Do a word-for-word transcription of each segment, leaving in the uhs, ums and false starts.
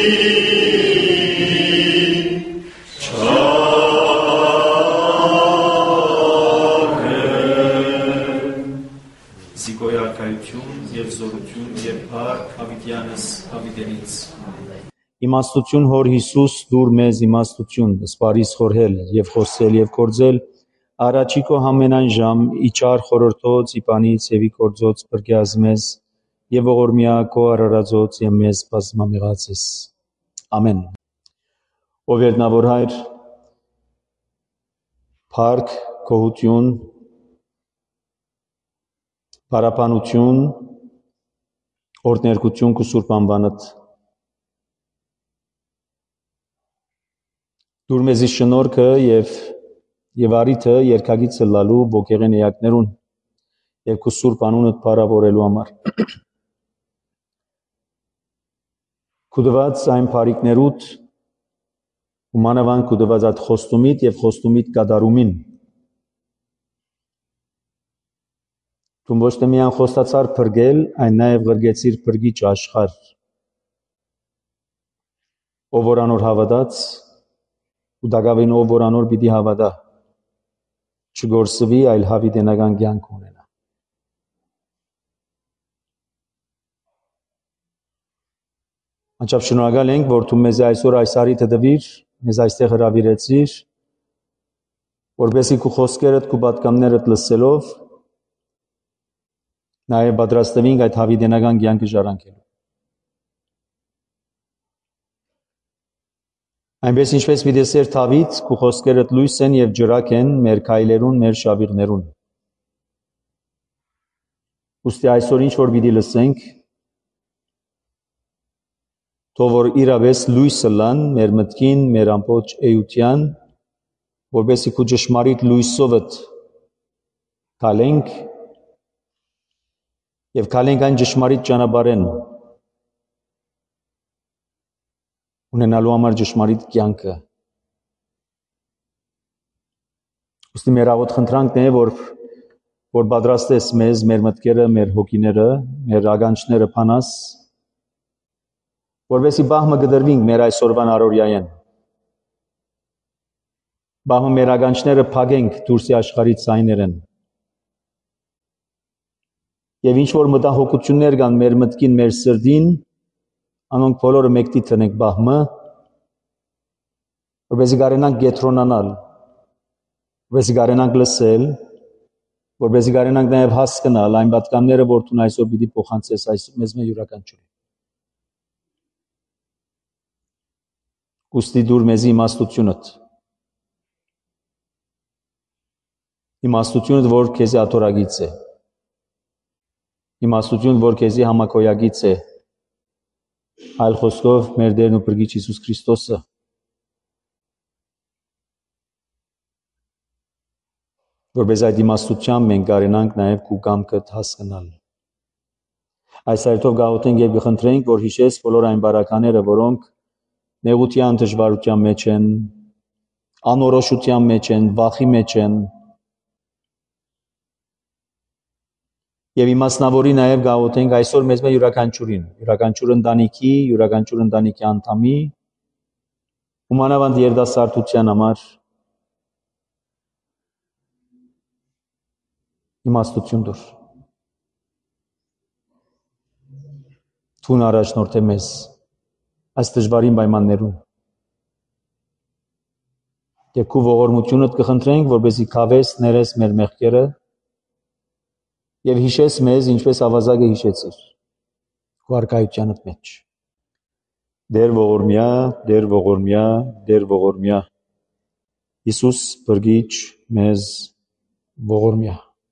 Զիգոյարքայություն և զորություն և փառք հավիտյանս հավիտենից։ Իմաստություն Հոր Հիսուս դուր մեզ իմաստություն, սպարիս խորհել և խոսել և կործել, առաջիկո համենայն ժամ իճար խորորդոց իպանից և իգործոց բրգյազ մեզ և ողորմյա քո արարածոց և մեզ բազմամեղացես։ Ամեն։ Ով երնավոր Հայր, փառք, գոհություն, բարապանություն, օրհներգություն քո սուրբ անվանդ։ Դուր մեզի շնորհքը և եւ արիթը երկագիծը լալու ոգեղեն էակներուն եւ քո սուրբ անունդ փառավորելու համար։ Քու դված այն փառիկներուդ ու մանավանդ քու դված այդ խոստումիդ եւ խոստումիդ կատարումին։ Դու ոչ թե միայն խոստացար փրկել, այն նաեւ գրգեցիր փրկիչ աշխարհ։ Ով որ անոր հավատաց ու դակավին ով որ անոր պիտի հավատա, չգործվի, այլ հավիտենական կյանք ունենա։ Անչափ շնորհակալ ենք, որ դու մեզ այսօր այս արիթը տվիր, մեզ այստեղ հրավիրեցիր, որպեսզի քո խոսքերդ, քո պատգամներդ լսելով նաև պատրաստվենք այդ հավիտենական կյանքը ժառանգելու։ Այնպես ինչպես մի դեսեր Դավիթ, քո խոսքերդ լույս են եւ ջրակ են մեր քայլերուն, մեր շավիղներուն։ Ուստի այսօր ինչ որ պիտի լսենք, թող որ իրավես լույսը լան մեր մտքին, մեր ամբողջ էության, որպեսզի քո ճշմարիտ լույսովդ քալենք եւ քալենք այն ճշմարիտ ճանապարհեն, ունենալու համար ճշմարիտ կյանքը։ Ուստի մեր աղոտ խնդրանքն է, որ որ պատրաստես մեզ, մեր մտքերը, մեր հոգիները, մեր ականջները փանաս, որպեսզի բահմը գդրվինք մեր այսօրվան առօրյայեն։ Բահմը մեր ականջները փակենք դուրսի աշխարհից ցայներեն։ Եվ ինչ որ մտահոգություններ կան մեր մտքին, մեր սրտին, անոնք բոլորը մեկտի տնենք բահմը, որպեսզի կարենանք գետրոնանալ, որպեսզի կարենանք լսել, որպեսզի կարենանք նաև հասկանալ այն պատգամները, որ դու այսօր պիտի փոխանցես այս մեզ մեր յուրաքանչյուրին։ Ուստի դուր մեզի իմաստությունդ, իմաստությունդ, որ քեզի աթորագից է, իմաստություն, որ քեզի համակոյագից է, այլ խոսքով մեր Տերն ու Փրկիչ Հիսուս Քրիստոսը, որպես այդ իմաստությամբ մենք կարենանք նաև քու կամքդ հասկանալ։ Այս այրթով գաղութենք եւ կխնդրենք, որ հիշես բոլոր այն բարակաները, որոնք նեղության դժվարության մեջ են, անորոշության մեջ են, վախի մեջ են, եւ իմաստնավորի նաև գաղութենք այսօր մեզ մեր յուրաքանչյուրին, յուրաքանչյուր ընտանիքի, յուրաքանչյուր ընտանիքի անդամի, ու մանավանդ երիտասարդության համար իմաստություն դուր։ Թուն առաջնորդե մեզ այս դժվարին պայմաններում։ Եվ քու ողորմությունդ կխնդրենք, որպեսզի քավես ներես մեր մեղքերը եւ հիշես մեզ, ինչպես ավազակը հիշեցիր քու արքայությանդ մեջ։ Դեր ողորմյա, դեր ողորմյա, դեր ողորմյա, Հիսուս Փրկիչ մեզ ողորմյա։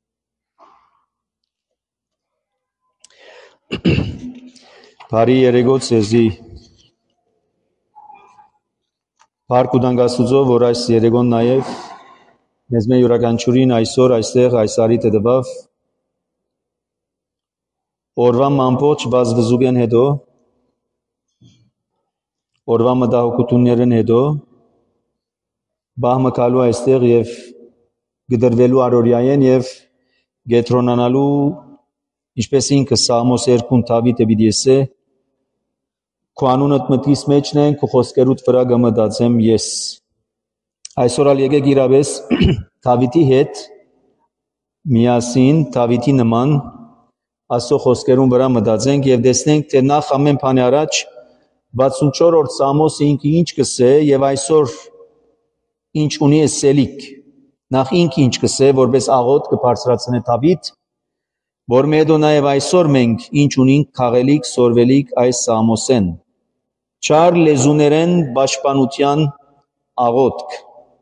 Բարի երեկո ցեզի։ Փառք ու դանք Աստուծո, որ այս երեկոն նաև մեզ մեր յուրաքանչյուրին այսօր այստեղ այս արիթը տվավ, օրվա ամբողջ վազվզուկեն հետո, օրվա մտահոգություններն հետո, բահմը գալու այստեղ եւ գդրվելու առօրյայեն եւ գետրոնանալու, ինչպես ինքը Սաղմոս երկուն Դավիթը պիտի ասե, Քո անունդ մտքիս մեջն են, քո խոսքերուդ վրա կմտածեմ ես։ Այսօր ալ եկեք իրավես Դավիթի հետ միասին Դավիթի նման Աստծո խոսքերուն վրա մտածենք եւ տեսնենք, թե նախ ամեն բանի առաջ վաթսունչորրորդ Սամոսը ինքը ինչ կսե եւ այսօր ինչ ունի ասելիք։ Նախ ինքը ինչ կսե, որպես աղոտ կբարձրացնե Դավիթ, որ մեդո նաեւ այսօր մենք ինչ ունենք քաղելիք, սորվելիք այս Սամոսեն։ Չար լեզուներեն պաշտպանության աղոթք։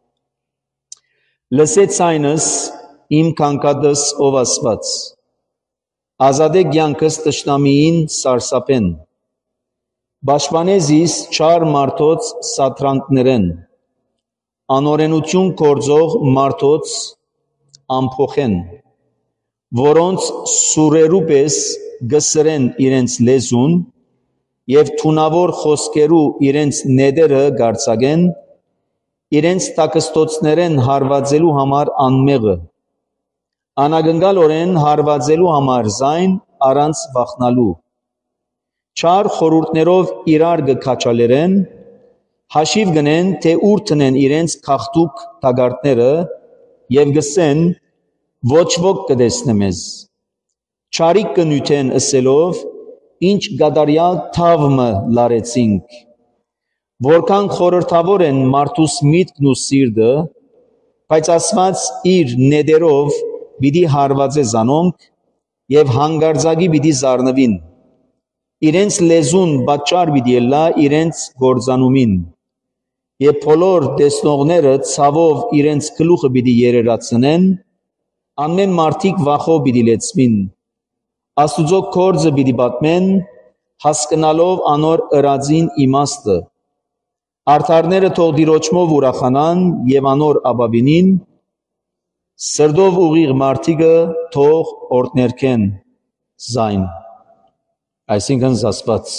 Լսեց այնս իմ կանկատս ով Աստված, ազատե կյանքս տշնամիին սարսափեն, պաշտպանես իս չար մարդոց սատրանքներեն, անօրենություն գործող մարդոց ամփոխեն, որոնց սուրերու պես գսրեն իրենց լեզուն եւ թունավոր խոսքերու իրենց նեդերը գարցագեն, իրենց տակստոցներեն հարվածելու համար անմեղը, անագնգալորեն հարվածելու համար զայն առանց վախնալու, չար խորհուրդներով իրար գքաչալերեն, հաշիվ գնեն, թե ուր տնեն իրենց քաղտուկ տագարտները եւ գսեն, ոչ ոք կտեսնե մեզ, չարիք կնյութեն ըսելով, ինչ գադարյալ թավմը լարեցինք, որքան խորհրդավոր են մարդուս միտքն ու սիրտը, բայց Աստված իր նեդերով պիտի հարվածե զանոնք եւ հանգարձակի պիտի զարնվին, իրենց լեզուն պատճառ պիտի ելլա իրենց գործանումին, եւ բոլոր տեսնողները ցավով իրենց գլուխը պիտի երերացնեն, ամեն մարդիկ վախով պիտի լեցվին, Աստուծո գործը պիտի պատմեն, հասկանալով անոր ըրածին իմաստը, արդարները թող դիրոճմով ուրախանան եւ անոր ապավինին, սրդով ուղիղ մարդիկը թող օրհներքեն զայն, այսինքն զասված։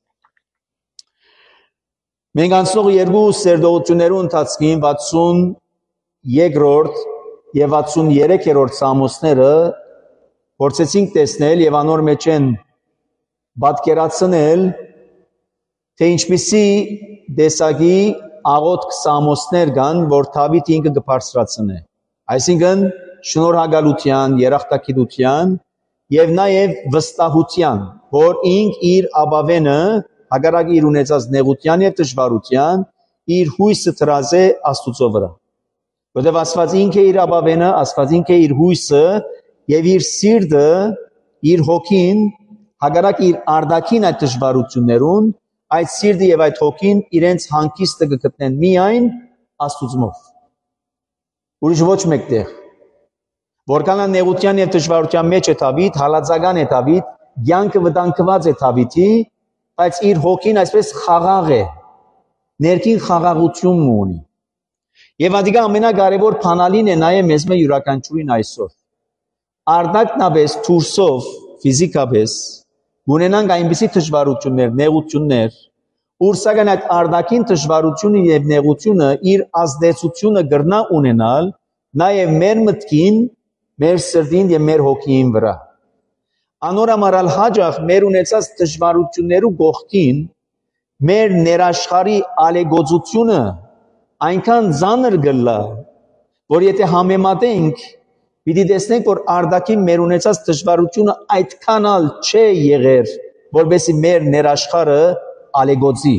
Մենք անցնող երկու սերտողություններու ընթացքին վաթսունյոթերորդ եւ վաթսունյերեքերորդ Սամոսները փորձեցինք տեսնել եւ անոր մեջ են պատկերացնել, թե ինչպիսի դեսագի աղոթք Սամոսներ կան, որ Դավիթ ինքը կբարձրացնե։ Այսինքն շնորհակալության, երախտագիտության եւ նաեւ վստահության, որ ինք իր ապավենը հակառակ իր ունեցած նեղության եւ դժվարության իր հույսը դրած է Աստուծո վրա։ Որտեղ Աստված ինքը իր ապավենը, Աստված ինքը իր հույսը եւ իր սիրտը, իր հոգին, հակառակ իր արտաքին այդ դժվարություններուն, այդ սիրտը եւ այդ հոգին իրենց հանգիստը կգտնեն միայն Աստուծմով։ Ուրիշ ոչ մեկտեղ։ Որքան նեղության եւ դժվարության մեջ է Դավիթ, հալածական է Դավիթ, կյանքը վտանգված է Դավիթի, բայց իր հոգին այսպես խաղաղ է, ներքին խաղաղություն ունի։ Եվ ադիգա ամենակարևոր բանալին է նաեւ մեզ մե յուրաքանչյուրին այսօր։ Արտակնաբես թուրսով ֆիզիկաբես ունենանք այնպիսի դժվարություններ, նեղություններ, ուր սակայն այդ արտաքին դժվարությունը եւ նեղությունը իր ազդեցությունը կրնա ունենալ նաեւ մեր մտքին, մեր սրտին եւ մեր հոգին վրա։ Անորամարալ հաջող մեր ունեցած դժվարություններու կողքին մեր ներաշխարի ալեգոծությունը այնքան ծանր գլա, որ եթե համեմատենք, պիտի տեսնենք, որ արտաքին մեր ունեցած դժվարությունը այդքան ալ չէ եղեր, որովհետեւ մեր ներաշխարը ալեգոծի։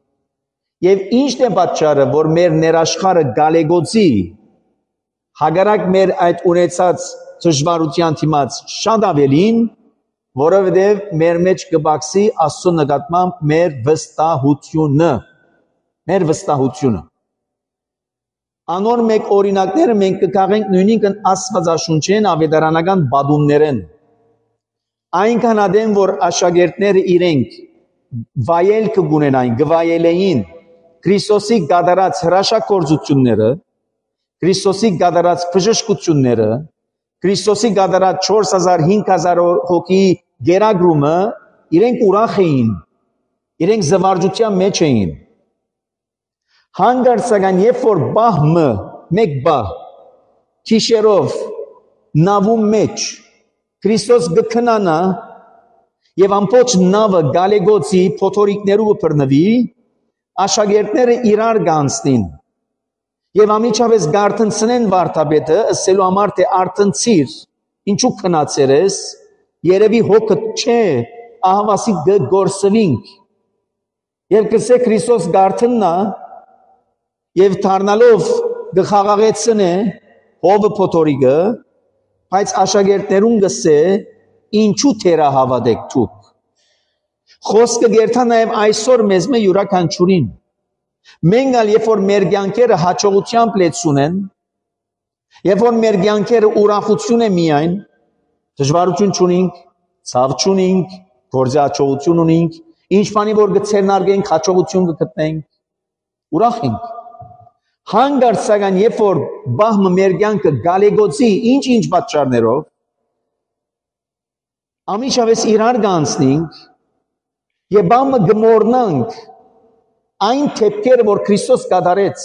Եվ ի՞նչն է պատճառը, որ մեր ներաշխարը գալեգոծի, հակառակ մեր այդ ունեցած դժվարության դիմաց շատ ավելին, որովհետեւ մեր մեջ կբացի Աստծո նկատմամբ մեր վստահությունը, մեր վստահությունը։ Անոր մեկ օրինակները մենք կգաղենք նույնիսկ Աստվածաշունչեն ավետարանական բադումներեն։ Այնքան ադեն, որ աշակերտները իրենք վայել կգունենային, գվայելեին Քրիստոսի գադարած հրաշագործությունները, Քրիստոսի գադարած բժշկությունները, Քրիստոսի գադարած չորս հազար հինգ հազար հոգի գերագրումը, իրենք ուրախ էին, իրենք զվարճության մեջ էին։ Հանգարտ սակայն երբ որ բահմը մեկ բահ քիշերով նավում մեջ Քրիստոս գքնանա եւ ամբողջ նավը գալեգոցի փոթորիկներով բռնվի, աշակերտները իրար կանցնին եւ ամիջապես գարտնցնեն վարդապետը, ասելու համար թե արտնցիր, ինչու քնացեր ես, երևի հոգը չէ, ահավասի գործվինք եւ կսե Քրիստոս գարտնա եւ դառնալով գխաղաղեցնե հովը փոթորիկը, բայց աշակերտներուն գսե ինչու թերահավատեք դուք։ Խոսքը գերտա նաեւ այսօր մեզ մե յուրաքանչյուրին։ Մենք ալ երբ որ մեր կյանքերը հաջողությամբ լեցուն են, երբ որ մեր կյանքերը ուրախություն է միայն, դժվարություն չունենք, ցավ չունենք, գործի հաջողություն ունենք, ինչ բանի որ գցերնարգենք հաջողություն կգտնենք, ուրախ ենք։ Հանգարց սակայն երբ որ բահմը մեր կյանքը գալեգոցի ինչ-ինչ պատճառներով, ամիջապես իրար կանցնենք եւ բահմը գմորնանք այն թեփքերը, որ Քրիստոս կատարեց։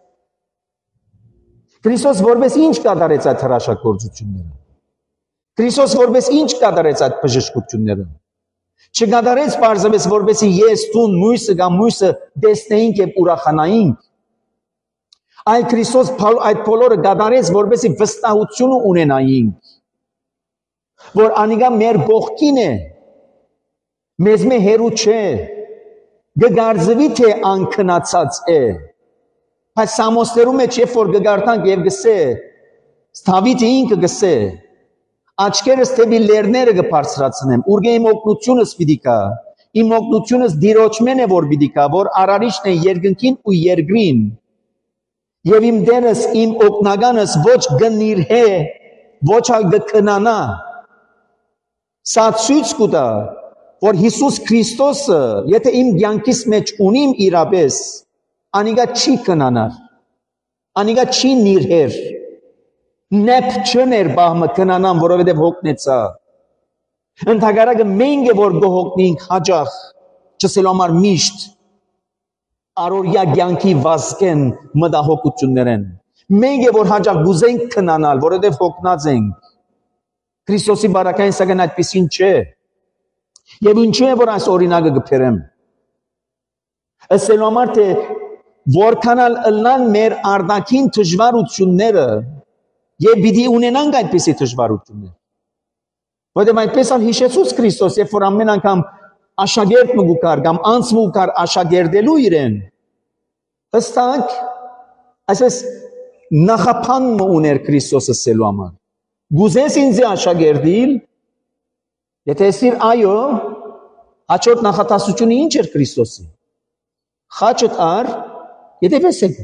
Քրիստոս որպես ինչ կատարեց այդ հրաշագործությունները։ Քրիստոս որպես ինչ կատարեց այդ բժշկությունները։ Չկատարեց պարզապես որպեսի ես տուն մույսը կամ մույսը տեսնեինք եւ ուրախանայինք։ Այլ Քրիստոս այդ բոլորը կատարեց որպեսի վստահություն ունենայինք, որ անիկա մեր կողքին է, մեզ մե հերու չէ, գգարձվի թե անքնացած է, բայց Սամոսներու մեջ երբ որ գգարտանք եւ գսե, Դավիթը ինքը գսե, աչքերս թեպի լեռները կբարձրացնեմ, ուրգե իմ օգնությունս պիտի կա, իմ օգնությունս Տիրոջմեն է որ պիտի կա, որ արարիչն է երկնքին ու երկրին, եւ իմ դերս, իմ օգնականս ոչ գնիրհե, ոչ գքնանա, սա ցույց կտա, որ Հիսուս Քրիստոսը, եթե իմ կյանքիս մեջ ունիմ իրապես, անիկա չի կնանար, անիկա չի նիրհեր, նեպ չներ բահմը կնանան, որովհետև հոգնեցա։ Ընդհակառակը մենք է որ գողոքնենք հաջախ, չսելու համար միշտ, առօրյա կյանքի վազկեն մտահոգություններ են։ Մենք է որ հաջախ գուզենք կնանալ, որովհետև հոգնած ենք։ Քրիստոսի բարակային սակայն այդպիսին չէ։ Եվ ինչու է որ այս օրինակը գբերեմ։ Ասելու համար թե որքանալ ըլնան մեր արդակին դժվարությունները եւ պիտի ունենանք այդպիսի դժվարություններ։ Որտեղ այդպես ալ հիշեցուց Քրիստոս, երբ որ ամեն անգամ աշակերտ մգուկար կամ անց մգուկար աշակերտելու իրեն, հստակ այսպես նախապան ուներ Քրիստոսը ասելու համար։ Գուզես ինձ աշակերտիլ, եթե ասիր այո, հաջորդ նախատասությունը ինչ էր Քրիստոսի։ Խաչդ առ, եթե վեսեք։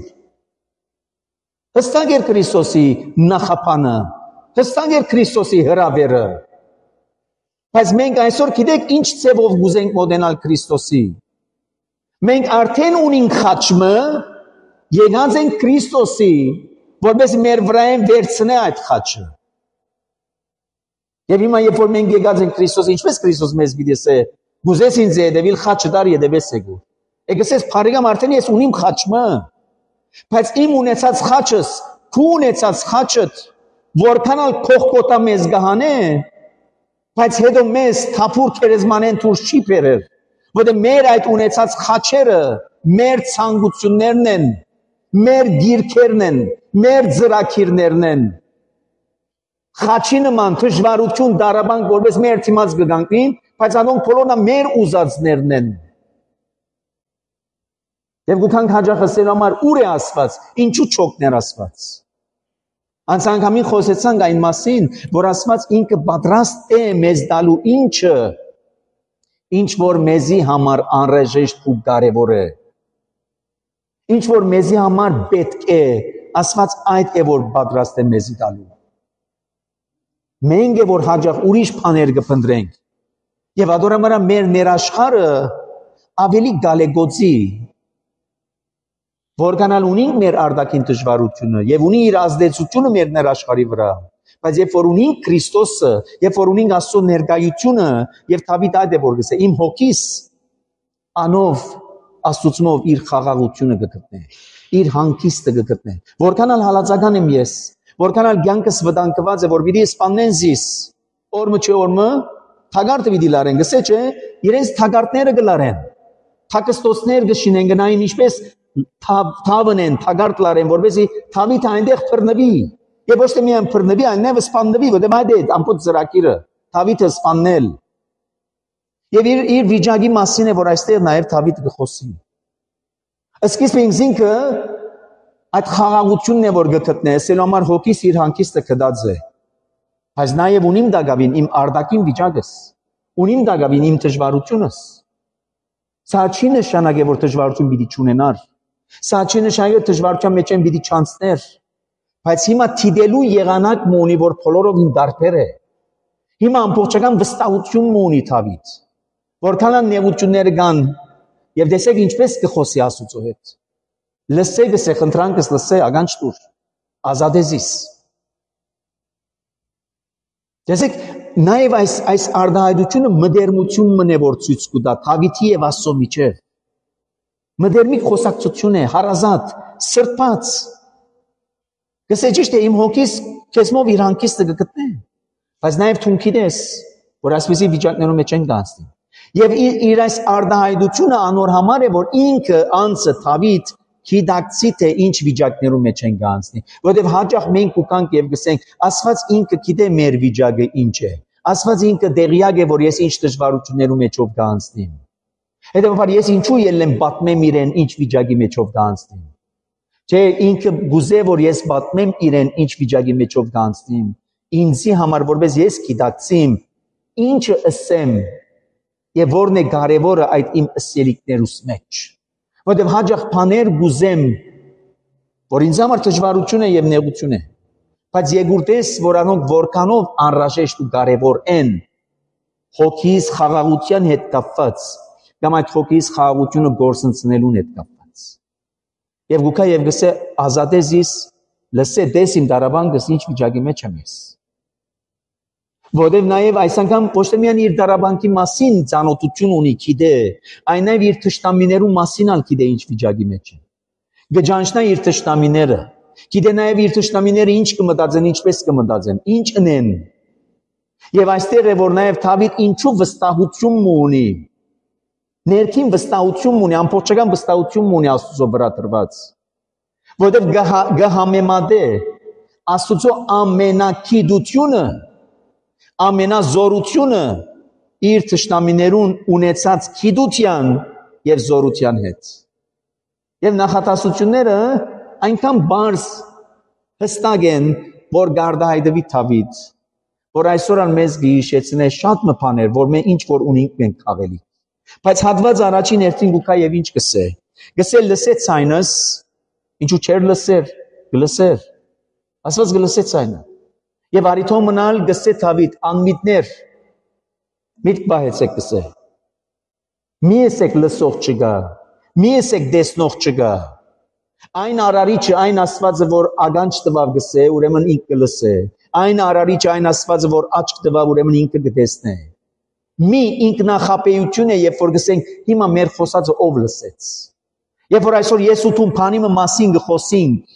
Հստակ էր Քրիստոսի նախապանը, հստակ էր Քրիստոսի հրավերը։ Բայց մենք այսօր գիտեք ինչ ձևով գուզենք մոտենալ Քրիստոսի։ Մենք արդեն ունենք խաչը, եկած ենք Քրիստոսի, որպես մեր վրայեն վերցնե այդ խաչը։ Եվ հիմա երբ որ մենք եկած ենք Քրիստոս, ինչպես Քրիստոս մեզ պիտի ասե, գուզես ինձ հետևել խաչը դար հետևես եկու։ Եկեսես փարիգամ արդեն ես ունիմ խաչը, բայց իմ ունեցած խաչս, քու ունեցած խաչդ, որքանալ կողկոտա մեզ գահանե, բայց հետո մեզ թափուր քերեզմանեն դուրս չի բերեր, որտեղ մեր այդ ունեցած խաչերը մեր ցանկություններն են, մեր դիրքերն են, մեր ծրագիրներն են։ Խաչի նման դժվարություն դարաբանք որպես մեր թիմած գգանքին, բայց անոնք բոլորն մեր ուզածներն են։ Եվ գուքանք հաջախ ասելու համար ուր է Աստված, ինչու չօգներ Աստված։ Անց անգամին խոսեցանք այն մասին, որ Աստված ինքը պատրաստ է մեզ տալու ինչը, ինչ որ մեզի համար անհրաժեշտ ու կարևոր է։ Ինչ որ մեզի համար պետք է, Աստված այդ է որ պատրաստ է մեզի տալու։ Մենք է որ հաջող ուրիշ բաներ կփնտրենք։ Եվ ադորամարա մեր ներաշխարը ավելի գալեգոցի, որքանալ ունենք մեր արդակին դժվարությունը եւ ունի իր ազդեցությունը մեր ներաշխարի վրա, բայց երբ որ ունենք Քրիստոսը, երբ որ ունենք Աստծո ներկայությունը, եւ Դավիթ այդ է որ գսե, իմ հոգիս անով Աստծունով իր խաղաղությունը կգտնե, իր հանգիստը կգտնե։ Որքանալ հալածական եմ ես, որքանալ կյանքս վտանգված է, որ պիտի սպանեն զիս, օրմը չէ օրմը, թագարտը պիտի լարեն, գսե չէ, իրենց թագարտները գլարեն, թակստոցներ գշինեն գնային ինչպես թավն են, թագարտ լարեն, որպեսի թավիթը այնտեղ փռնվի, եւ ոչ թե միայն փռնվի, այնտեղ սպաննվի, որտեղ այդ է ամբողջ ծրագիրը, թավիթը սպաննել։ Եվ իր, իր վիճակի մասին է, որ այստեղ նաեւ թավիթը կխոսի։ Սկիզբը ինքնինքը այդ խաղաղությունն է, որ գտնե, ասելու համար հոգիս իր հանգիստը կդած է։ Բայց նաև ունիմ դակավին իմ արդակին վիճակս, ունիմ դակավին իմ դժվարությունս։ Սա չի նշանակե, որ դժվարություն պիտի չունենար։ Սա չի նշանակե, որ դժվարության մեջ են պիտի չանցներ։ Բայց հիմա թիդելու եղանակ մունի, որ բոլորովին դարբեր է։ Հիմա ամբողջական վստահություն ունի Դավիթ, որքան նեղությունները կան, եւ տեսեք ինչպես կխոսի Աստծո հետ։ Լսե գսե խնդրանքս լսե ագանջ տուր, ազատեզիս։ Տեսեք, նաև այս այս արդահայտությունը մդերմություն մնե որ ցույց կտա Դավիթի եւ Աստծո միջեւ։ Մդերմիկ խոսակցություն է, հարազատ, սրբած։ Գսե ճիշտ է, իմ հոգիս քեզմով իր հանգիստը կգտնե, բայց նաև թունքի դես, որ այսպեսի վիճակներում մեջ են գանցնի։ Եվ իր, իր այս արդահայտությունը անոր համար է, որ ինքը անձը Դավիթ գիտակցի թե ինչ վիճակներում մեջ են գանցնի, որովհետև հաճախ մենք ուկանք եւ գսենք, Աստված ինքը գիտե մեր վիճակը ինչ է, Աստված ինքը դեղյակ է, որ ես ինչ դժվարություններում մեջով գանցնիմ։ Հետևաբար ես ինչու ելեմ պատմեմ իրեն ինչ վիճակի մեջով գանցնիմ։ Չէ, ինքը գուզե որ ես պատմեմ իրեն ինչ վիճակի մեջով գանցնիմ, ինձի համար որպես ես գիտակցիմ ինչը ասեմ եւ որն է կարեւորը այդ իմ ըսելիքներուս մեջ։ Որտեղ հաջող բաներ գուզեմ, որ ինձ համար դժվարություն է եւ նեղություն է, բայց եկուրտես, որ անոնք որքանով անհրաժեշտ ու կարեւոր են, հոգիս խաղաղության հետ կապված, կամ այդ հոգիս խաղաղությունը գործընծնելուն հետ կապված։ Եվ գուքա եւ գսե ազատեզիս, լսե դես իմ դարաբանկս ինչ վիճակի մեջ եմ ես։ Որտեղ նաև այս անգամ ոչ թե միայն իր դարաբանկի մասին ծանոթություն ունի, գիտե, այն նաև իր թշնամիներու մասին ալ գիտե ինչ վիճակի մեջ է։ Գճանչնա իր թշնամիները, գիտե նաև իր թշնամիները ինչ կմտածեն, ինչպես կմտածեն, ինչ ընեն։ Եվ այստեղ է որ նաև Դավիթ ինչու վստահություն ունի։ Ներքին վստահություն ունի, ամբողջական վստահություն ունի Աստծո վրա դրված։ Որտեղ գհամեմատե Աստծո ամենակիդությունը ամենազորությունը իր թշնամիներուն ունեցած գիտության եւ զորության հետ։ Եվ նախատասությունները այնքան բարձ հստակ են, որ գարդահայտվի Դավիթ, որ այսօր ան մեզ գիշեցնե շատ մփաներ, որ մենք ինչ որ ունենք մենք խաղելի։ Բայց հատված առաջին երթին գուքա եւ ինչ կսե։ Գսե լսեց ցայնս, ինչու չեր լսեր, գլսեր։ Աստված գլսեց ցայնը։ Եվ արիթո մնալ գսե Դավիթ անմիտներ միտք բահեցեք գսե մի եսեք լսող չգա մի եսեք դեսնող չգա այն արարիչը այն Աստվածը որ ագանջ տվավ գսե ուրեմն ինքը կլսե այն արարիչը այն Աստվածը որ աչք տվավ ուրեմն ինքը կտեսնե մի ինքնախապեյություն է երբ որ գսենք հիմա մեր խոսածը ով լսեց երբ որ այսօր ես ու դու բանիմը մասին գխոսենք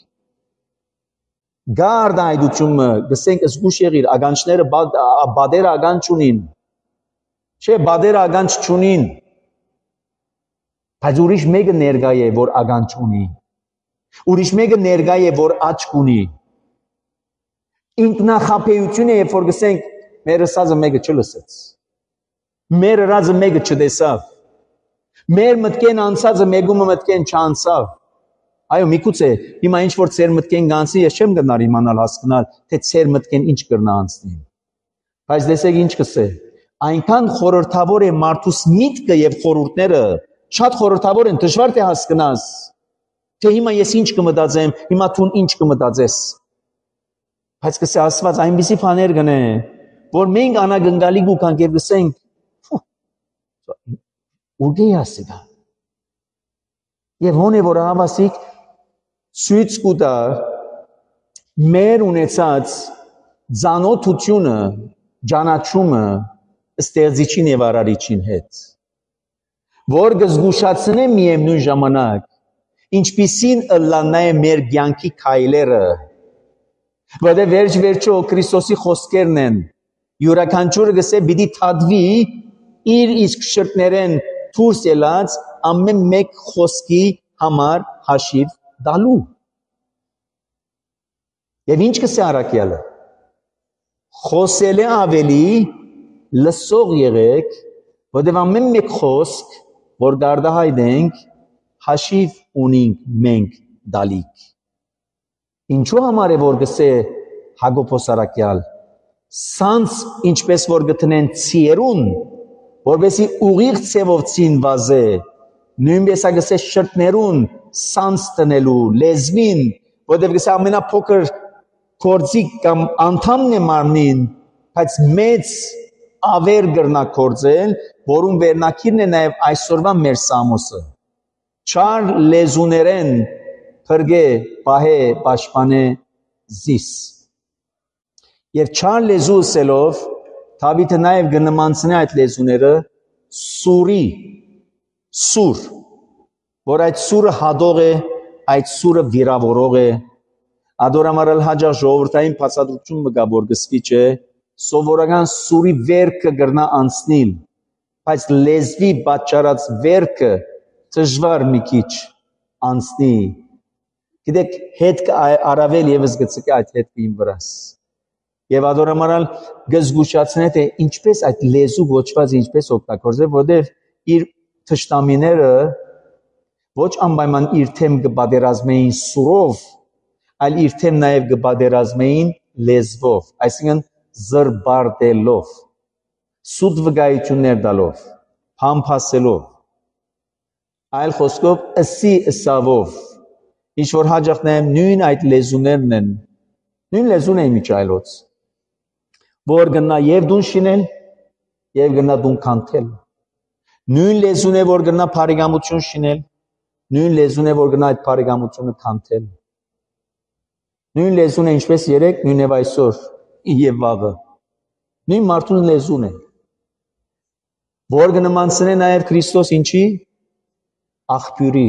Գարդ այդությունը գսենք զգուշ եղիր ագանչները բադերը ագանչ ունին չէ բադերը ագանչ չունին բայց ուրիշ մեկը ներկա է որ ագանչ ունի ուրիշ մեկը ներկա է որ աչք ունի ինքնախապեյություն է երբ որ գսենք մեր ասածը մեկը չլսեց մեր ռազը մեկը չտեսավ մեր մտքեն անցածը մեկումը մտքեն չանցավ Այո, միգուցե հիմա ինչ որ ծեր մտքեն գանցի, ես չեմ գնար իմանալ հասկանալ, թե ծեր մտքեն ինչ կրնա անցնի։ Բայց տեսեք ինչ կսե, այնքան խորհրդավոր է մարդուս միտքը եւ խորհուրդները, շատ խորհրդավոր են, դժվար թե հասկանաս, թե հիմա ես ինչ կմտածեմ, հիմա դու ինչ կմտածես։ Բայց կսե Աստված այնպիսի բաներ գնե, որ մենք անագնգալի գուքանք եւ գսենք, ուղի ասիգա։ Եվ հոն է որ հավասիկ Ցույց կտա մեր ունեցած ծանոթությունը, ճանաչումը ստեղծիչին եւ արարիչին հետ, որ գզգուշացնե միևնույն ժամանակ, ինչպիսին ըլլանա է մեր կյանքի քայլերը, որտեղ վերջ վերջո Քրիստոսի խոսքերն են, յուրաքանչյուրը գսե պիտի թադվի իր իսկ շրտներեն դուրս ելած ամեն մեկ խոսքի համար հաշիվ տալու։ Եվ ինչ կսե առաքյալը։ Խոսել է ավելի լսող եղեք, որտեղ ամեն մեկ խոսք, որ գարդահայտենք, հաշիվ ունենք մենք դալիք։ Ինչու համար է որ գսե Հակոբոս առաքյալ, սանց ինչպես որ գտնեն ցիերուն, որովհետեւ ուղիղ ցևով ցին վազե, նույնպես ագսե շրտներուն սանց տնելու լեզվին, որովհետեւ գսե ամենափոքր կորձիկ կամ անդամն է մարմնին, բայց մեծ ավեր գրնա կորձել, որում վերնակիրն է նաև այսօրվա մեր Սամոսը։ Չար լեզուներեն փրկե, պահե, պաշտպանե զիս։ Եվ չար լեզու ասելով, Դավիթը նաև կնմանցնի այդ լեզուները սուրի, սուր, որ այդ սուրը հադող է, այդ սուրը վիրավորող է, ադորամարալ հաջող ժողովրդային բացատրություն մգա, որ գսվի չէ, սովորական սուրի վերքը գրնա անցնիլ, բայց լեզվի պատճառած վերքը դժվար մի քիչ անցնի։ Գիտեք, հետք առավել եւս գծկի այդ հետքի իմ վրաս։ Եվ ադորամարալ գզգուշացնե թե ինչպես այդ լեզու ոչված ինչպես օգտագործել, որտեղ իր թշնամիները ոչ անպայման իր թեմ կբادرազմեին սուրով, այլ իր թեմ նաև կբادرազմեին լեզվով, այսինքն զրբարտելով, սուտ վկայություններ տալով, փամփասելով, այլ խոսքով ըսի ըսավով, ինչ որ հաջող նաև նույն այդ լեզուներն են, նույն լեզուն է միջայլոց, որ գնա եւ դուն շինել, եւ գնա դուն կանթել, նույն լեզուն է որ գնա բարեկամություն շինել, նույն լեզուն է որ գնա այդ բարեկամությունը կանթել, նույն լեզուն է ինչպես երեք, նույն եւ այսօր եւ վաղը, նույն մարդուն լեզուն է, որ կնմանցնե նաեւ Քրիստոս ինչի աղբյուրի,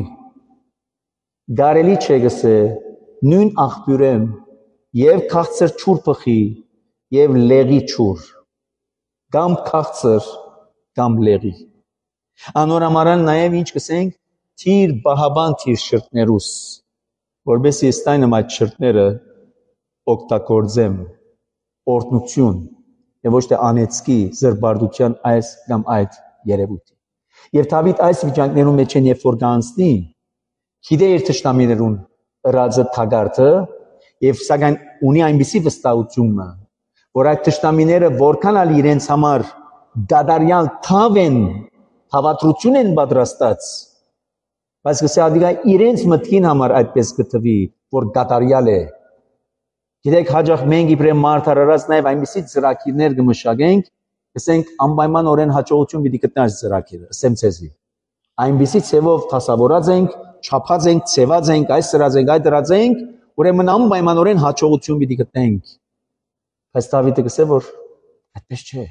գարելի չէ գսե նույն աղբյուրեմ եւ քաղցր ճուր փխի եւ լեղի ճուր, կամ քաղցր, կամ լեղի։ Անորամարան նաեւ ինչ կսենք, թիր բահաբան թիր շրտներուս, որբեսի ստայնեմ այդ շրտները օգտագործեմ, օրտնություն, եւ ոչ թե անեցքի զրբարտության այս կամ այդ երևույթի։ Եվ Դավիթ այս վիճակներում մեջ են երբ որ կանցնի, գիտե իր թշնամիներուն ըրածը թագարտը, եւ սակայն ունի այնպիսի վստահությունը, որ այդ թշնամիները որքան ալ իրենց համար դադարյալ թավ են, հավատրություն են պատրաստած, բայց գսե ադիգա իրենց մտքին համար այդպես կթվի, որ դադարյալ է։ Գիտեք, հաջող մենք իբրե մարդարարած նաև այնպիսի ծրագիրներ կմշակենք, ասենք անպայմանորեն հաջողություն պիտի գտնած ծրագիրը, ասեմ ցեզի։ Այնպիսի ցևով դասավորած ենք, չափած ենք, ցեված ենք, այս սրած ենք, այդ դրած ենք, ուրեմն անպայմանորեն հաջողություն պիտի գտնենք։ Բայց Դավիթը գսե որ այդպես չէ։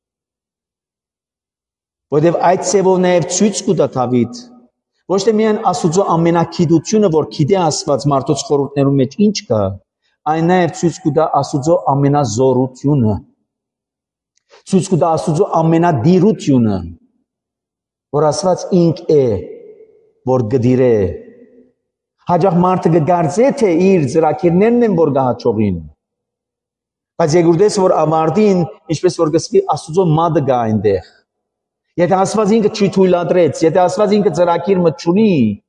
Որտեւ այդ ցևով նաև ցույց կտա Դավիթ, ոչ թե միայն Աստծո ամենակիդությունը, որ գիտե Աստված մարդոց խորհուրդներում մեջ ինչ կա, այն նաև ցույց կտա Աստծո ամենազորությունը, ցույց կտա Աստծո ամենադիրությունը, որ Աստված ինք է, որ գդիրե, հաջող մարդը կգարձե, թե իր ծրագիրներն են, որ կհաջողին, բայց եկուրտես, որ ավարտին, ինչպես որ գսվի Աստծո մատը գա այնտեղ, եթե Աստված ինքը չի թույլատրեց, եթե Աստված ինքը ծրագիր մտ չունի,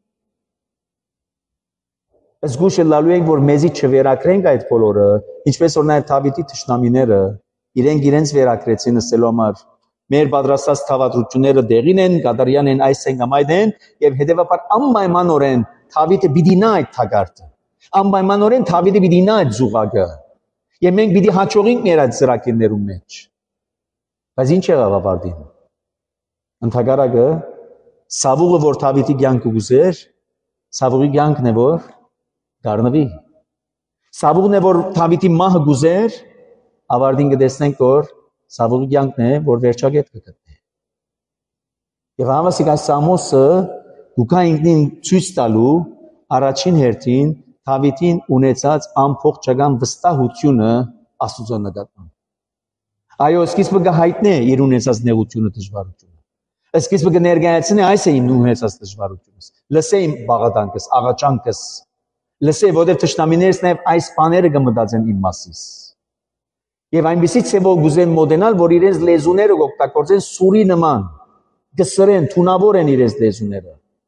զգուշ լալու ենք, որ մեզի չվերակրենք այդ բոլորը, ինչպես որ նաև Դավիթի թշնամիները, իրենք իրենց վերակրեցին ասելու համար, մեր պատրաստած թավատրությունները դեղին են, կատարյան են, այս են կամ այդ են, եւ հետեւաբար անպայմանորեն Դավիթը պիտի նա այդ թագարտը, անպայմանորեն Դավիթը պիտի նա այդ զուգակը, եւ մենք պիտի հաջողենք մեր այդ ծրագիրներում մեջ, բայց ինչ եղավ ավարտին։ Ընդհակառակը Սավուղը, որ Դավիթի կյանքը գուզեր, Սավուղի կյանքն է, որ գառնվի։ Սավուղն է, որ Դավիթի մահը գուզեր, ավարտին կտեսնենք, որ Սավուղի կյանքն է, որ վերջակետ կգտնի։ Եվ համասիկ այս Սամոսը գուկա ինքնին ցույց տալու առաջին հերթին Դավիթին ունեցած ամփոխջական վստահությունը Աստծո նկատմամբ։ Այո, սկիզբը կհայտնի իր ունեցած նեղությունը, դժվարությունը։ Սկիզբը կներկայացնի այս է իմ ունեցած դժվարությունս։ Լսե իմ բաղադանքս, աղաչանքս։ Լսե, որովհետև թշնամիներս նաև այս բաները կմտածեն իմ մասից։ Եվ այնպեսի ցեվով գուզեն մոդենալ, որ իրենց լեզուները օգտագործեն սուրի նման, գսրեն, թունավոր են իրենց լեզուները։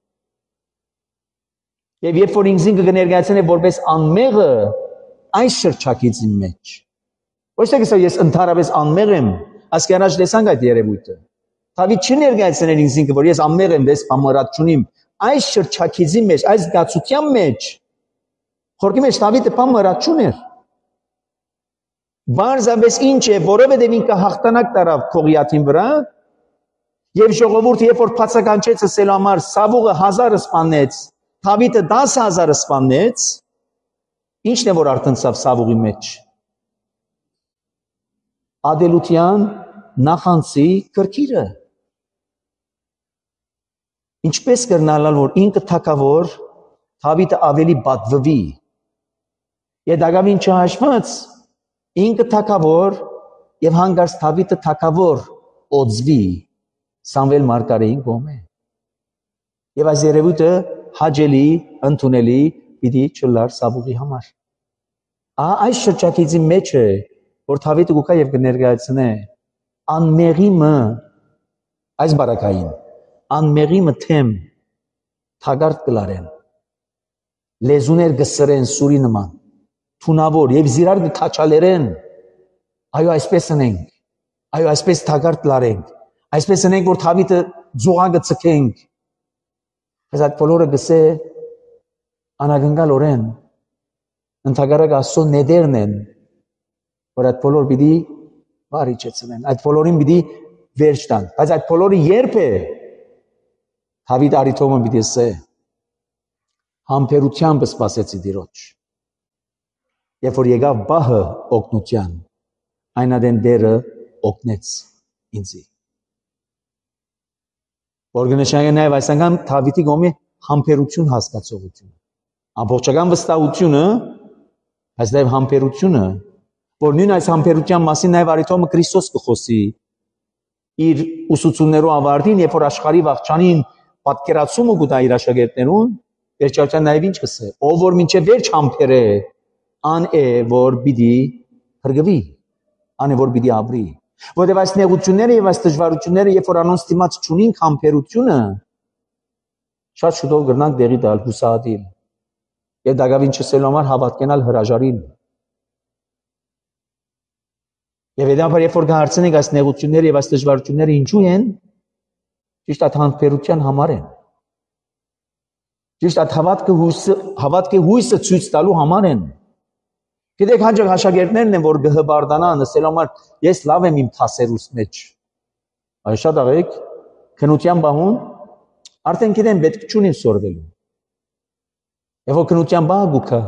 Եվ երբ որ ինքզին կներկայացնե որպես անմեղը այս շրջակիցի մեջ։ Ոչ թե գսա ես ընդհանրապես անմեղ եմ, ասկի առաջ տեսանք այդ երևույթը։ Դավիթ չներկայացնել ինքզին, որ ես անմեղ եմ, ես բամարած չունիմ։ Այս շրջակիցի մեջ, այս գացության մեջ, խորքի մեջ Դավիթը բամարած չուներ։ Բարձրապես ինչ է, որովհետև ինքը հաղթանակ տարավ Գողիաթին վրա, եւ ժողովուրդը երբ որ բացականչեց ասելու համար Սավուղը հազարը սպանեց, Դավիթը դասը հազարը սպանեց, ինչն է որ արտնցավ Սավուղի մեջ։ Ադելության նախանցի կրքիրը։ Ինչպես կրնալալ, որ ինքը թակավոր, Դավիթը ավելի բադվվի։ Եվ դակավին չհաշված, ինքը թակավոր եւ հանգարց Դավիթը թակավոր օձվի Սամվել մարգարեին կողմէ։ Եվ այս երևույթը հաճելի, ընդունելի պիտի չլար Սավուղի համար։ Ահա այս շրջակիցի մեջ է, որ Դավիթը գուկա եւ կներկայացնե անմեղի մը այս բարակային, անմեղի մը թեմ թագարտ կլարեն, լեզուներ գսրեն սուրի նման, թունավոր եւ զիրար կքաչալերեն, այո այսպես ընենք, այո այսպես թագարտ լարենք, այսպես ընենք, որ Դավիթը ձողագը ցկենք, բայց այդ բոլորը գսե անագնգալ օրեն, ընդհակառակ Աստծո նեդերն են, որ այդ բոլոր պիտի վարիչեցնեն, այդ բոլորին պիտի վերջ տան, բայց այդ բոլորը երբ է, Դավիթ արիթոմը պիտի ասե, համբերությամբ սպասեցի Տիրոջ, երբ որ եկավ բահը օգնության, այն ադեն դերը օգնեց ինձի։ Որ կնշանակի նաև այս անգամ Դավիթի կողմի համբերություն հասկացողությունը, ամբողջական վստահությունը, այս նաև համբերությունը, որ նույն այս համբերության մասին նաև արիթոմը Քրիստոս կխոսի իր ուսուցումներով ավարտին, երբ որ աշխարհի վաղճանին պատկերացումը կտա իր աշակերտներուն, վերջացան նաև ինչ կսե, ով որ մինչև վերջ համբեր է, ան է, որ պիտի հրգվի, ան է, որ պիտի ապրի։ Որտեղ այս նեղությունները եւ այս դժվարությունները, երբ որ անոնց դիմաց չունին համբերությունը, շատ շուտով կգնանք դեղի տալ հուսահատիլ։ Եվ դակավին չսելու համար հավատքենալ հրաժարիլ։ Եվ հետո երբ որ կհարցնենք այս նեղությունները եւ այս դժվարությունները ինչու են, ճիշտ այդ համբերության համար են։ Ճիշտ այդ հավատքը հույսը, հավատքի հույսը ցույց տալու համար են։ Գիտեք հաջող աշակերտներն են, որ գհբարդանան, ասելու համար ես լավ եմ իմ թասերուս մեջ։ Այս շատ աղեք քնության բահուն արդեն գիտեն պետք չունին սորվելու։ Եվ որ քնության բահը գուքա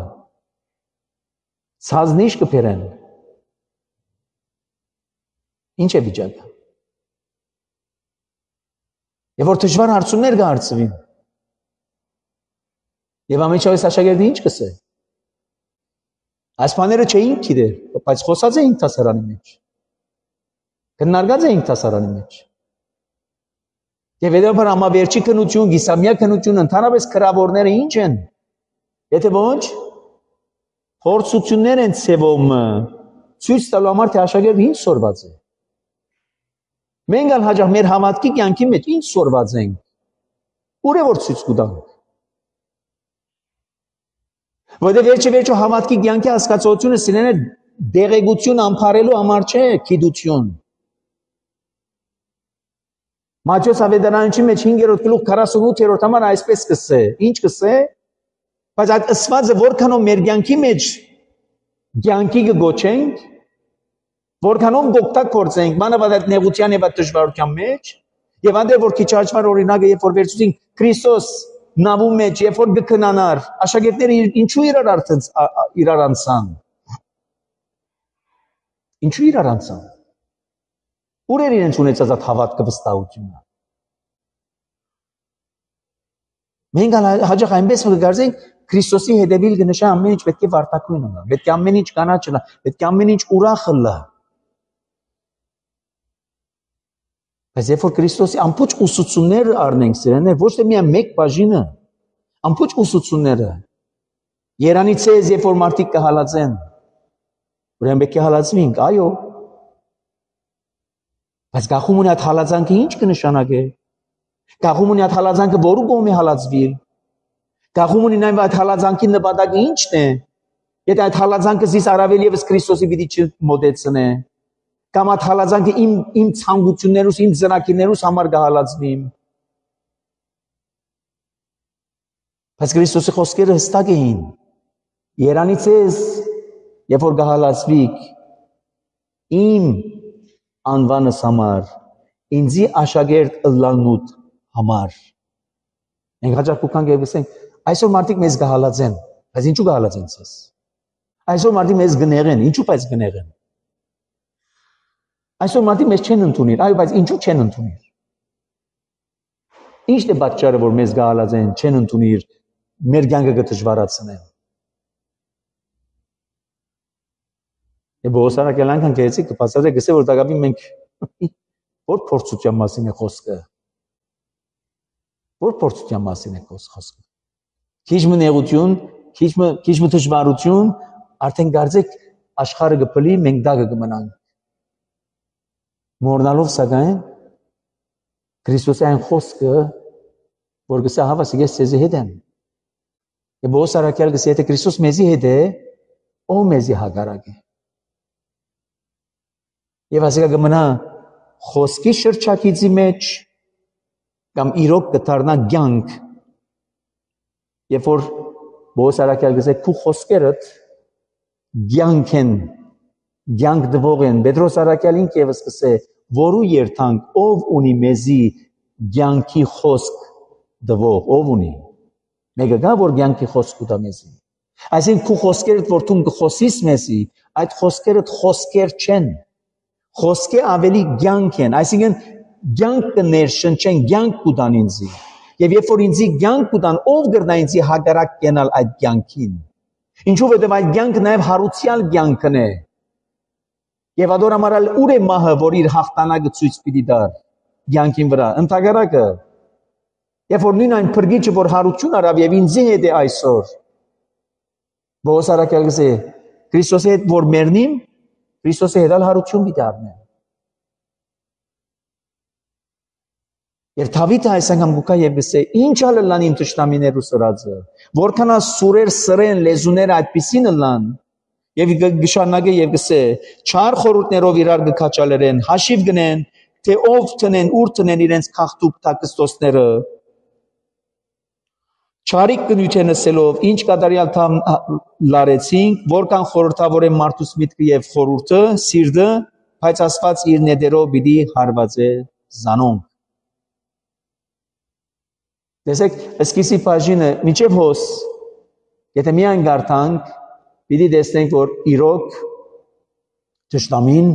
ցազնիշ կփերեն։ Ինչ է վիճակը։ Եվ որ դժվար հարցումներ կհարցվին։ Եվ ամենից աշակերտը ինչ կսե։ Այս բաները չէին գիտեր, բայց խոսած էին դասարանի մեջ։ Քննարկած էին դասարանի մեջ։ Եվ հետո համավերջի քնություն, գիսամյա քնություն, ընդհանրապես քրավորները ինչ են։ Եթե ոչ, փորձություններ են ցեվում ցույց տալու համար թե աշակերտը ինչ սորված է։ Մենք ալ հաջող մեր հավատքի կյանքի մեջ ինչ սորված ենք։ Ուր է որ ցույց կտանք։ Որտեղ վերջի վերջո հավատքի կյանքի հասկացությունը սիրելը դեղեցություն ամփարելու համար չէ, գիտություն։ Մատթեոս ավետարանչի մեջ հինգերորդ գլուխ քառասունութերորդ համար այսպես կսե, ինչ կսե, բայց այդ ըսվածը որքանով մեր կյանքի մեջ կյանքի կգոչենք, որքանով գոկտակորձենք, մանավանդ այդ նեղության եւ այդ դժվարության մեջ, եւ անդեր որ քիչ հաշվար օրինակը երբ որ վերցուցինք Քրիստոս նավու մեջ, երբ որ գքնանար, աշակերտները ինչու իրար արդեն իրար անցան։ Ինչու իրար անցան։ Ուր էր իրենց ունեցած այդ հավատքը վստահությունը։ Մենք հաջող այնպես կգարձենք Քրիստոսի հետևիլ կնշա ամեն ինչ պետք է վարտակույն ունենա, պետք է ամեն ինչ կանաչ լինի, պետք է ամեն ինչ ուրախ լինի։ Բայց երբ որ Քրիստոսի ամբողջ ուսուցումները առնենք սրաներ, ոչ թե միայն մեկ բաժինը, ամբողջ ուսուցումները, Երանից է, երբ որ մարդիկ կհալածեն, ուրեմն պետք է հալածվենք, այո։ Բայց գախում ունի այդ հալածանքը ինչ կնշանակե։ Գախում ունի այդ հալածանքը որու կողմի հալածվի։ Գախում ունի նաև այդ հալածանքի նպատակը ինչն է։ Եթե այդ հալածանքը զիս առավել եւս Քրիստոսի պիտի չմոտեցնե, կամ այդ հալածանքը իմ իմ ցանկություններուս, իմ ծրագիրներուս համար կհալածվի։ Բայց Քրիստոսի խոսքերը հստակ էին։ Երանից ես, երբ որ կհալածվիք, իմ անվանս համար, ինձի աշակերտ ըլլալնուտ համար։ Մենք հաճախ կուքանք եւ ասենք, այսօր մարդիկ մեզ կհալածեն, բայց ինչու կհալածեն ցես։ Այսօր մարդիկ մեզ կնեղեն, ինչու բայց կնեղեն։ Այսօր մարդիկ մեզ չեն ընդունիր, այո, բայց ինչու չեն ընդունիր։ Ինչն է պատճառը, որ մեզ կհալածեն, չեն ընդունիր, մեր կյանքը կդժվարացնեն։ Եվ բողոսարակել անգամ կեցի կպասարե գսե որ դակավի մենք որ փորձության մասին է խոսքը։ Որ փորձության մասին է խոսքը։ Քիչ մը նեղություն, քիչ մը քիչ մը դժվարություն, արդեն գարձեք աշխարհը կփլի, մենք դա կմնանք։ Մորնալով սակայն Քրիստոսի այն խոսքը, որ գսե հավաս ես ցեզի հետ եմ։ Եվ բողոսարակել գսե եթե Քրիստոս մեզի հետ է, ով մեզի հակառակ է։ Եվ ասիկա կմնա խոսքի շրջակիցի մեջ կամ իրոք կդառնա կյանք։ Երբ որ բողոսարակել գսե քու խոսքերդ կյանք են, կյանք դվող են, Պետրոս արաքյալին կևս կսե, որու երթանք, ով ունի մեզի կյանքի խոսք դվող, ով ունի։ Մեկը գա, որ կյանքի խոսք ուտա մեզի։ Այսինքն քու խոսքերդ, որ դու կխոսիս մեզի, այդ խոսքերդ խոսքեր չեն։ Խոսքը ավելի կյանք են, այսինքն կյանք կներշնչեն, կյանք կուտան ինձի։ Եվ երբ որ ինձի կյանք կուտան, ով կրնա ինձի հակառակ կենալ այդ կյանքին։ Ինչու որտեղ այդ կյանքը նաև հարուցյալ կյանքն է։ Եվ ադոր ամարալ ուր է մահը, որ իր հաղթանակը ցույց պիտի տար կյանքին վրա, ընդհակառակը։ Երբ որ նույն այն փրկիչը, որ հարություն արավ եւ ինձի հետ է այսօր, բողոսարակել գսե, Քրիստոսի հետ որ մեռնիմ, Քրիստոսի հետ հարություն պիտի առնեմ։ Եվ Դավիթը այս անգամ գուկա եւ գսե, ինչ ալլան իմ ճշտամիներու սրածը, որքան սուրեր սրեն լեզուները այդպիսին լան, եւ գշանագե եւ գսե, չար խորհուրդներով իրար գքաչալերեն, հաշիվ գնեն, թե ով տնեն, ուր տնեն իրենց խախտուկ տակստոսները։ Չարիք կնույթենսելով, ինչ կատարյալ թամ լարեցինք, որքան խորհրդավոր է մարդուս միտքը եւ խորհուրդը, սիրտը, բայց Աստված իր նետերով պիտի հարված է զանոնք։ Տեսեք, սկիզբի բաժինը միջև հոս, եթե միայն գարտանք, պիտի տեսնենք, որ իրոք ճշտամին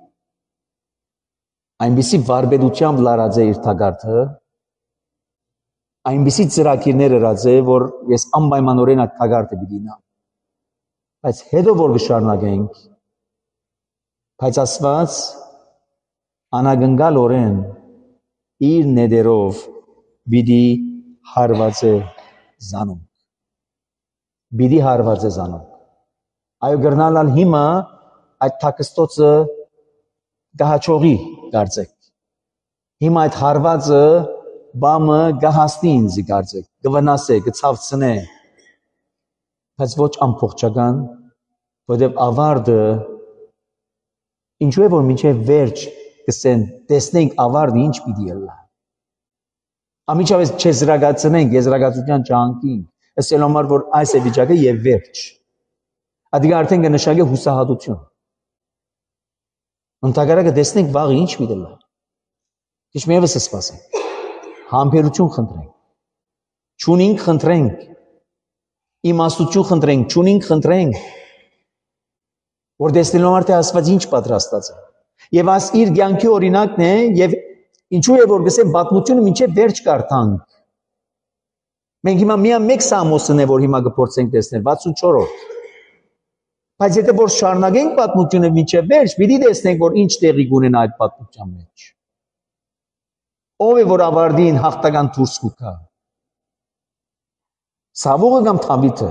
այնպիսի վարպետությամբ լարած է իր թագարդը, այնպիսի ծրագիրներ ըրած է, որ ես անպայմանորեն այդ թագարդը պիտի նամ։ Բայց հետո որ կշարունակենք, բայց Աստված անագնգալորեն իր նետերով պիտի հարված է զանում։ Պիտի հարված է զանում։ Այո գրնալալ հիմա այդ թակստոցը գահաչողի կարծեք։ Հիմա այդ հարվածը բամը գահաստի ինձի կարծեք, գվնասե, գցավցնե, բայց ոչ ամբողջական, որտև ավարդը, ինչու է որ մինչև վերջ կսեն, տեսնենք ավարդը ինչ պիտի ելլա։ Ամիջավես չեզրագացնենք, եզրագացության ճանքինք, ասել համար, որ այս է վիճակը և վերջ։ Ադիգա արդեն կնշագե հուսահատություն։ Ընդհակառակը տեսնենք վաղը ինչ պիտի ելլա։ Ինչ միևս սպասենք։ Համբերություն խնդրենք, չունինք խնդրենք, իմաստություն խնդրենք, չունինք խնդրենք, որ տեսնելով արդեն Աստված ինչ պատրաստած է։ Եվ աս իր կյանքի օրինակն է, եւ ինչու է որ գսեմ պատմությունը մինչև վերջ կարդանք։ Մենք հիմա միայն մեկ Սամոսն է, որ հիմա կփորձենք տեսնել, վաթսունչորրորդ։ Բայց եթե որ շարունակենք պատմությունը մինչև վերջ, պիտի տեսնենք, որ ինչ տեղի կունենա այդ պատմության մեջ։ Ով է որ ավարտին հաղթական դուրս կուքա։ Սավուղը կամ Թավիթը։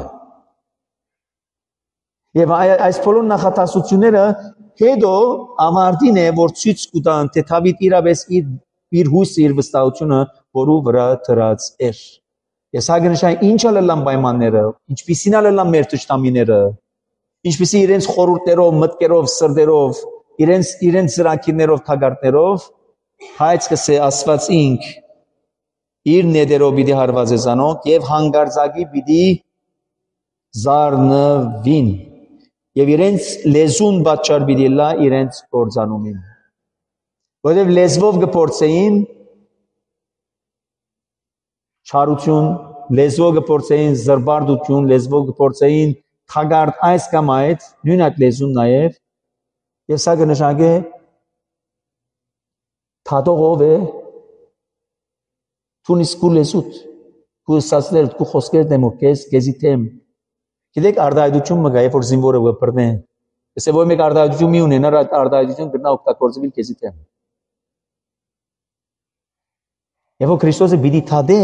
Եվ այս բոլոր նախատասությունները հետո ավարտին է որ ցույց կտան թե Թավիթ իրավես իր իր հույսը իր վստահությունը որու վրա դրած էր։ Ես հագնշան ինչա լլան պայմանները, ինչպիսին ալլան մեր ճշտամիները, ինչպիսի իրենց խորհուրդներով, մտքերով, սրտերով, իրենց իրենց ծրագիրներով, թագարտներով, հայց կսե Աստված ինք իր ներերով պիտի հարվածեսանոք եւ հանգարձակի պիտի զարնվին եւ իրենց լեզուն պատճառ պիտի լա իրենց կործանումին որովհետեւ լեզվով կփորձեին չարություն լեզվով կփորձեին զրբարդություն լեզվով կփորձեին թագարտ այս կամ այդ նույն այդ լեզուն նաեւ եւ սա կնշանակե թադողով է Թունիս քու լեզուտ, քու սասներ, քու խոսքեր դեմով քեզ, քեզի թեմ։ Գիտեք արդայություն մգա, երբ որ զինվորը վպրնե։ Если որ մեկ արդայություն մի ունենա, այդ արդայություն կգնա օգտագործվել քեզի թեմ։ Եվ որ Քրիստոսը պիտի թադե,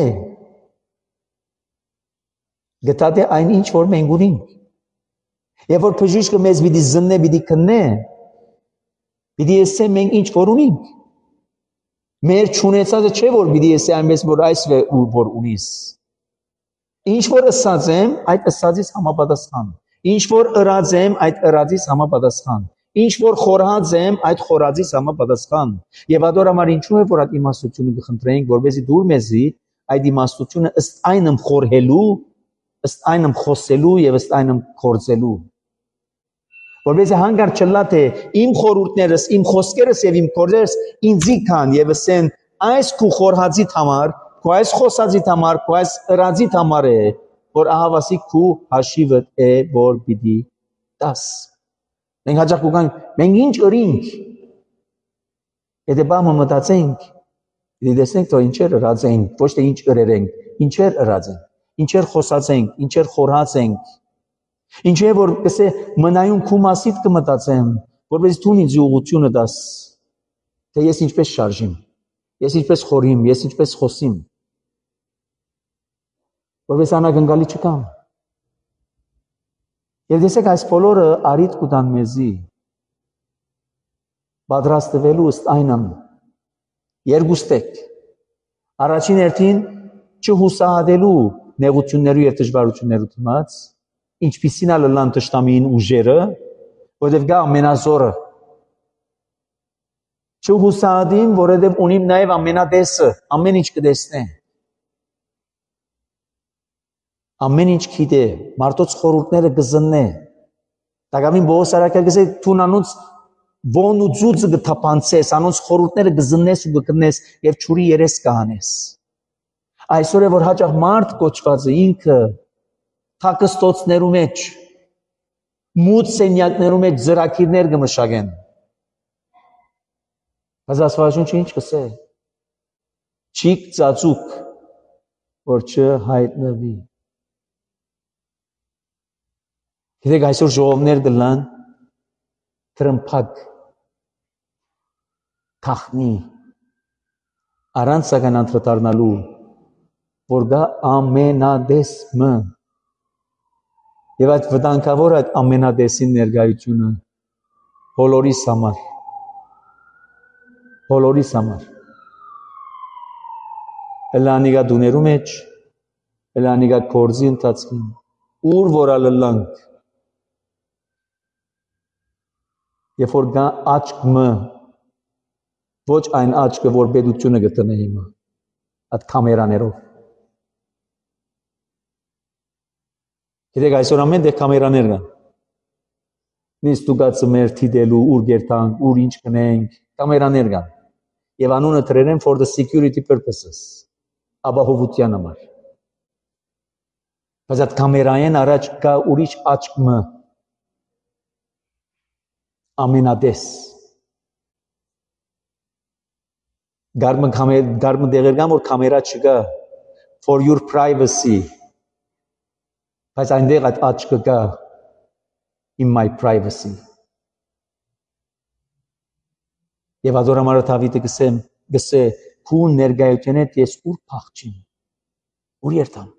գտադե այն ինչ որ մենք ունենք։ Եվ որ բժիշկը մեզ պիտի զննե, պիտի քննե, պիտի ասե մենք ինչ որ ունենք։ Մեր չունեցածը չէ որ պիտի ասե այնպես որ այս որ ունիս ինչ որ ասած եմ այդ ասածից համապատասխան ինչ որ ըրած եմ այդ ըրածից համապատասխան ինչ որ խորհած եմ այդ խորածից համապատասխան եւ ադոր համար ինչու է որ այդ իմաստությունը կխնդրենք որովհետեւ դուր մեզի այդ իմաստությունը ըստ այնմ խորհելու ըստ այնմ խոսելու եւ ըստ այնմ կործելու որովհետեւ հանգար չլա թե իմ խորհուրդներս, իմ խոսքերս եւ իմ կորձերս ինձի կան եւ ասեն այս քու խորհածիդ համար, քու այս խոսածիդ համար, քու այս ըրածիդ համար է, որ ահավասի քու հաշիվը է, որ պիտի տաս։ Մենք հաճախ կգանք, մենք ինչ ըրինք։ Եթե բամը մտածենք, պիտի տեսնենք, որ ինչեր ըրած ենք, ոչ թե ինչ ըրերենք, ինչեր ըրած ենք, ինչեր խոսած ենք, ինչեր խորհած ենք։ Ինչու է որ կսե մնայուն քու մասիդ կմտածեմ, որպես դու ինձ ուղղությունը դաս, թե ես ինչպես շարժիմ, ես ինչպես խորհիմ, ես ինչպես խոսիմ, որպես անակնկալի չկամ։ Եվ տեսեք այս բոլորը արիտ կտան մեզի, պատրաստվելու ըստ այնմ, երկուստեք, առաջին հերթին չհուսահատելու նեղություններու և դժվարություններու դիմաց, ինչպիսին ալլան տշտամին ուժերը, որովհետև գա ամենազորը։ Չհուսահատին, որովհետև ունիմ նաև ամենադեսը, ամեն ինչ կտեսնե։ Ամեն ինչ գիտե, մարդոց խորհուրդները կզննե։ Տակավին Պողոս առաքյալ կսե թուն անոնց ոնց ու ծուծը կթափանցես, անոնց խորհուրդները կզննես ու կգնես եւ ճուրի երես կհանես։ Այսօր է որ հաճախ մարդ կոչված է ինքը թակստոցներու մեջ մութ սենյակներու մեջ ծրագիրներ կմշակեն։ Բայց Աստվածաշունչը ինչ կսե։ Չիկ ծածուկ, որ չհայտնվի։ Գիտեք այսօր ժողովներ կլան թրմփակ թախնի առանց սակայն անդրադառնալու որ գա ամենադեսմը եւ այդ վտանգավոր այդ ամենադեսին ներկայությունը բոլորիս համար բոլորիս համար Էլանիգա դուներու մեջ Էլանիգա կորզի ընթացքին ուր որ ալլանք երբ որ գա աչքը ոչ այն աչքը որ պետությունը գտնե հիմա այդ կամերաներով Գիտեք այսօր ամեն դե կամերաներ կան նիստ դուգացը մեր թիդելու ուր գերտանք ուր ինչ կնենք կամերաներ կան եւ անունը դրել են for the security purposes ապահովության համար բայց այդ կամերային առաջ կա ուրիշ աչքը ամենադես գարմը կամեր գարմը դեղեր կան որ կամերա չկա for your privacy բայց այնտեղ այդ աչքը կա in my privacy եւ ադոր համար Դավիթը գսեմ գսե քու ներգայության հետ ես ուր փախչիմ, ուր երթամ։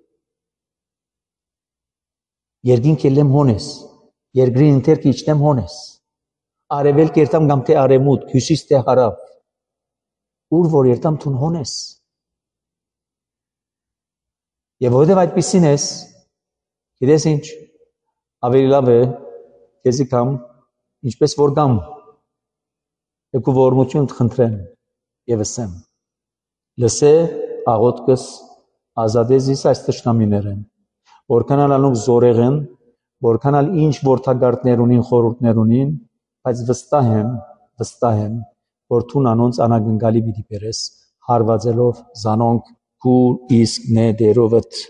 Երկինք ելեմ հոնես, երկրին ընթերքը իջնեմ հոնես, արևելք երթամ կամ թե արևմուտք, հյուսիս թե հարավ, ուր որ երթամ թուն հոնես։ Եվ որովհետև այդպիսին ես, գիտես ինչ, ավելի լավ է, քեզի կամ, ինչպես որ կամ, եկու ողորմություն խնդրեմ եւ ասեմ, լսե աղոթքս ազատես իս այս թշնամիներեն, որքան ալ անոնք զորեղ են, որքան ալ ինչ որդագարտներ ունին, խորհուրդներ ունին, բայց վստահ եմ, վստահ եմ, որ թուն անոնց անագնգալի պիտի բերես, հարվածելով զանոնք քու իսկ նե դերովդ։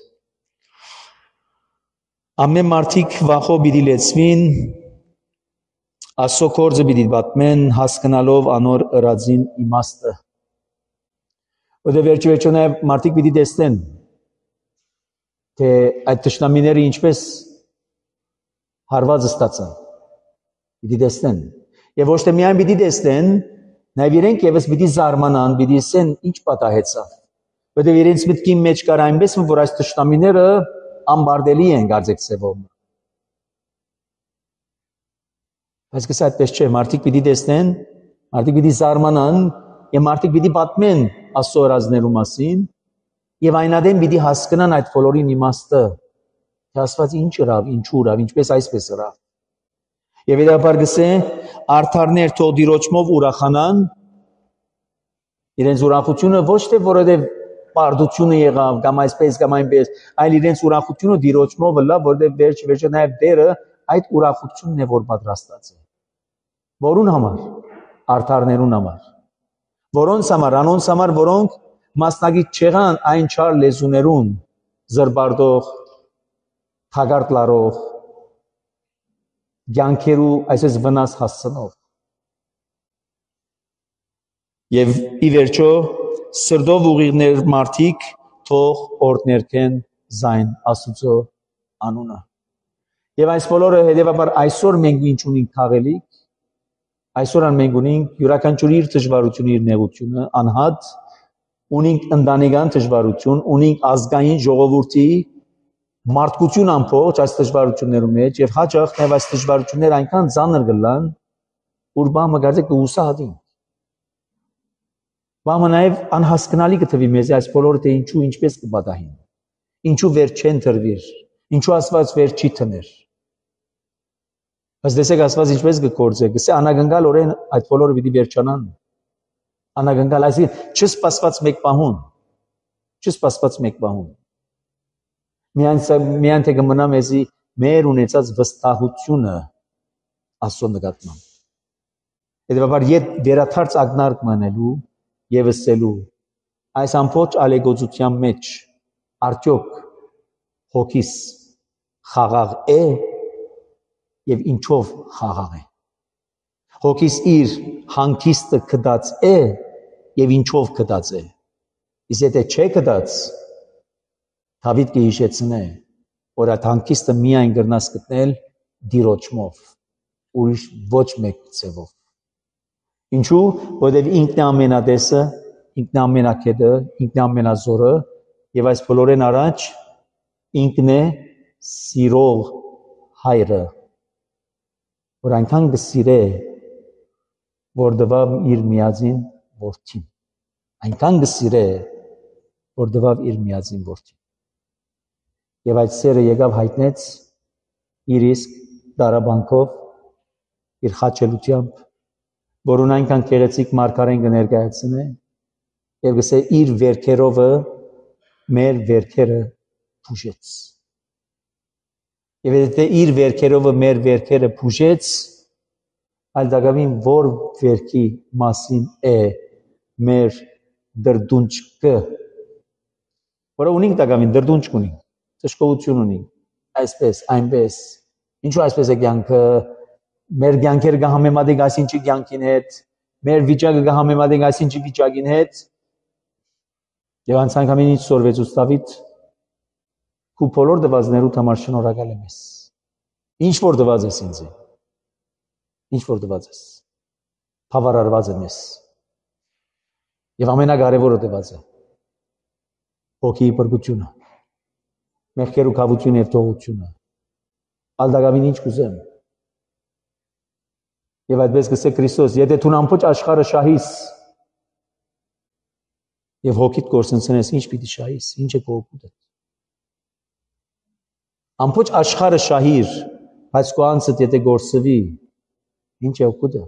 Ամեն մարդիկ վախով պիտի լեցվին, Աստծո գործը պիտի պատմեն, հասկանալով անոր ըրածին իմաստը։ Որտեղ վերջի վերջո նաև մարդիկ պիտի տեսնեն, թե այդ թշնամիները ինչպես հարված ստացան, պիտի տեսնեն։ Եվ ոչ թե միայն պիտի տեսնեն, նաև իրենք եւս պիտի զարմանան, պիտի ասեն ինչ պատահեցավ։ Որտեղ իրենց մտքի մեջ կար այնպես, որ այս թշնամիները ամբարդելի են գարձեք ծևով։ Բայց կսա այդպես չէ, մարդիկ պիտի տեսնեն, մարդիկ պիտի զարմանան, եւ մարդիկ պիտի պատմեն Աստծո օրազներու մասին, եւ այնադեմ պիտի հասկանան այդ բոլորին իմաստը, թե Աստված ինչ ըրավ, ինչու ըրավ, ինչպես այսպես ըրավ։ Եվ հետապար գսե, արդարներ թող դիրոճմով ուրախանան, իրենց ուրախությունը ոչ թե որովհետեւ պարտությունը եղավ, կամ այսպես կամ այնպես, այլ իրենց ուրախությունը դիրոճմով լավ, որովհետեւ վերջ վերջը նաեւ դերը այդ ուրախությունն է, որ պատրաստած է։ Որուն համար, արդարներուն համար, որոնց համար, անոնց համար, որոնք մասնագիտ չեղան այն չար լեզուներուն, զրբարտող, թագարտ լարող, կյանքերու այսպես վնաս հասցնող։ Եվ ի վերջո սրտով ուղիղներ մարդիկ թող օրհներքեն զայն Աստուծո անունը։ Եվ այս բոլորը հետևաբար այսօր մենք ինչ ունենք քաղելիք, այսօր մենք ունենք յուրաքանչյուր իր դժվարությունը, իր նեղությունը, անհատ, ունենք ընտանեկան դժվարություն, ունենք ազգային ժողովրդի մարդկություն ամբողջ այս դժվարություններու մեջ եւ հաճախ նաեւ այս դժվարությունները այնքան ծանր գլան, որ բամը գարձեք կուսահատին։ Բամը նաեւ անհասկանալի կթվի մեզ այս բոլորը թե ինչու ինչպես կպատահին։ Ինչու վեր չեն տրվիր, ինչու Աստված վեր չի տներ։ Բայց դեսեք Աստված ինչպես կգործե, գսե անագնգալ օրեն այդ բոլորը պիտի վերջանան։ Անագնգալ, այսինքն չսպասված մեկ պահուն, չսպասված մեկ պահուն։ Միայն միայն թե կմնա մեզի մեր ունեցած վստահությունը Աստծո նկատմամբ։ Հետևաբար ետ վերաթարց ակնարկ մնելու եւ ասելու այս ամբողջ ալեգոծության մեջ արդյոք հոգիս խաղաղ է եւ ինչով խաղաղ է։ Հոգիս իր հանգիստը կդած է եւ ինչով կդած է։ Իսկ եթե չէ կդած, Դավիթ կհիշեցնե, որ այդ հանգիստը միայն գրնաս գտնել դիրոճմով, ուրիշ ոչ մեկ ձևով։ Ինչու՞, որովհետեւ ինքն է ամենադեսը, ինքն է ամենակետը, ինքն է ամենազորը եւ այս բոլորեն առաջ ինքն է սիրող հայրը, որ այնքան կսիրե, որ դվավ իր միածին որդին, այնքան կսիրե, որ դվավ իր միածին որդին։ Եվ այդ սերը եկավ հայտնեց իր իսկ դարաբանքով, իր խաչելությամբ, որուն այնքան գեղեցիկ մարգարեն կներկայացնե, եւ գսե իր վերքերովը մեր վերքերը բուժեց։ Եվ եթե իր վերքերովը մեր վերքերը բուժեց, այլ դակավին որ վերքի մասին է մեր դրդունչկը, որը ունենք դակավին դրդունչկ ունենք, ծշկողություն ունենք, այսպես, այնպես, ինչու այսպես է կյանքը, մեր կյանքերը կհամեմատենք այսինչի կյանքին հետ, մեր վիճակը կհամեմատենք այսինչի վիճակին հետ, եւ անցանկամին ինչ սորվեց Դավիթ, քու բոլոր դվածներուդ համար շնորհակալ եմ ես։ Ինչ որ դված ես ինձ, ինչ որ դված ես, բավարարված եմ ես։ Եվ ամենակարևորը տված է հոգի բրգությունը, մեղքեր ու քավությունը եւ թողությունը։ Ալդագավին ինչ կուզեմ։ Եվ այդպես գսե Քրիստոս, եթե դու ամբողջ աշխարհը շահիս եւ հոգիդ կորսնցնես, ինչ պիտի շահիս, ինչ է կողոպուտը։ Ամբողջ աշխարհը շահիր, բայց քո անձդ եթե գործվի, ինչ է օգուտը։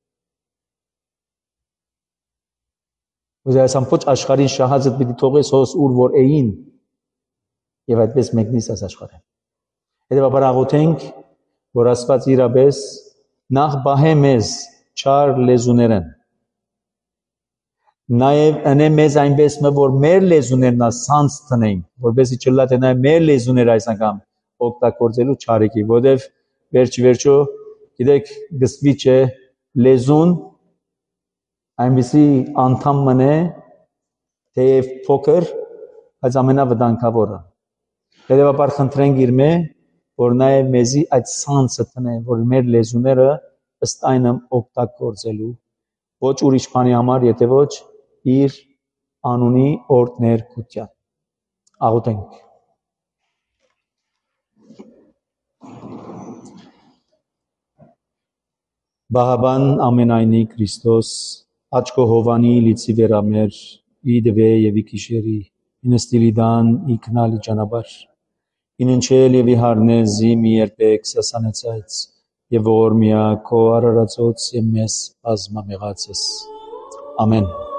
Ուզես ամբողջ աշխարհին շահածդ պիտի թողես հոս ուր որ էին եւ այդպես մեկնես այս աշխարհը։ Հետևաբար աղոթենք, որ Աստված իրապես նախ բահե մեզ չար լեզուներեն։ Նաև ընե մեզ այնպես մը որ մեր լեզուներն ասանց տնենք, որպեսզի չլատենայ մեր լեզուները այս անգամ օգտագործելու չարիքի, որովհետև վերջ վերջո գիտեք գսվի չէ լեզուն այնպիսի անդամ մնե թեև փոքր, բայց ամենավտանգավորը։ Հետևաբար խնդրենք իր մե, որ նաև մեզի այդ սանսը տնե, որ մեր լեզուները ըստ այնը օգտագործելու, ոչ ուրիշ բանի համար, եթե ոչ իր անունի օրհներգության։ Աղոթենք։ Բահաբան ամենայնի Քրիստոս, աչքո հովանի լիցի վերամեր, ի դվե և ի կիշերի, ինստիլիդան ի կնալի ճանապար, ինընչել և ի հարնեզի մի երբեք սասանեցայց, և որ միա քո արարածոց եմ մեզ բազմամեղացես։ Ամեն։